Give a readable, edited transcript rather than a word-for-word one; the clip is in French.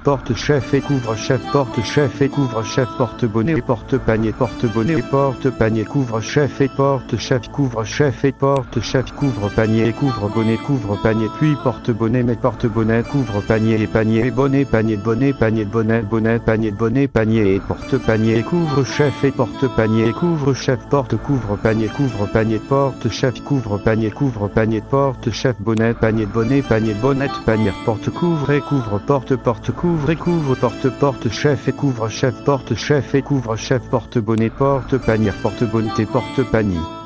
porte-chef et couvre-chef, porte-chef et couvre-chef, porte-bonnet, porte-panier, porte-bonnet, porte-panier, couvre-chef et porte-chef, couvre-chef et porte-chef, couvre-panier et couvre-bonnet, couvre-panier, puis porte-bonnet mais porte-bonnet, couvre-panier et panier et bonnet, panier, bonnet, panier, bonnet, bonnet, panier, bonnet, panier et porte-panier et couvre-chef et porte-panier et couvre-chef, porte-couvre-panier, couvre-panier, porte-chef, couvre-panier, couvre-panier, porte-chef, bonnet, panier, bonnet, panier, bonnet, panier, porte-couvre et couvre-porte, porte-couvre et couvre-porte, porte-chef et couvre-chef, porte-chef et couvre-chef, porte-bonnet, porte-panier, porte-bonnet, porte-panier.